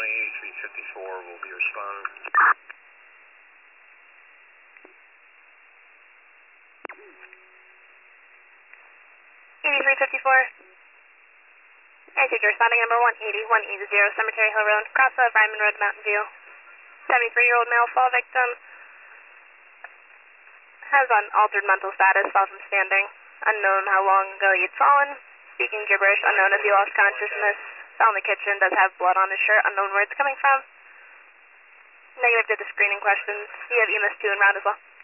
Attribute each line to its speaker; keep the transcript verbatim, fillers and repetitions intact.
Speaker 1: eighty-three fifty-four will be responding.
Speaker 2: eighty-three fifty-four. Airtaker responding number one eighty, one eighty, Cemetery Hill Road, cross of Ryman Road, Mountain View. seventy-three-year-old male fall victim. Has unaltered mental status, fell from standing. Unknown how long ago he had fallen. Speaking gibberish, unknown if he lost consciousness. Fell in the kitchen, does have blood on his shirt, unknown where it's coming from. Negative to the screening questions. You have E M S two en route as well.